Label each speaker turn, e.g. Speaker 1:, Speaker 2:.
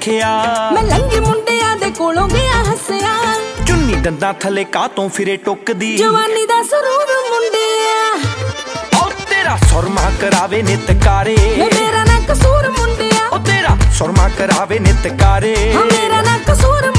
Speaker 1: ਵੇਖਿਆ
Speaker 2: ਮੈਂ ਲੰਗੇ ਮੁੰਡਿਆਂ ਦੇ ਕੋਲੋਂ ਗਿਆ ਹੱਸਿਆ
Speaker 1: ਚੁੰਨੀ ਦੰਦਾਂ ਥੱਲੇ ਕਾਤੋਂ ਫਿਰੇ ਟੁੱਕਦੀ
Speaker 2: ਜਵਾਨੀ ਦਾ ਸਰੂਰ ਮੁੰਡਿਆ
Speaker 1: ਉਹ ਤੇਰਾ ਸੁਰਮਾ ਕਰਾਵੇ ਨਿਤਕਾਰੇ
Speaker 2: ਮੇਰਾ ਨਾ ਕਸੂਰ ਮੁੰਡਿਆ
Speaker 1: ਉਹ ਤੇਰਾ ਸੁਰਮਾ ਕਰਾਵੇ ਨਿਤਕਾਰੇ
Speaker 2: ਮੇਰਾ ਨਾ ਕਸੂਰ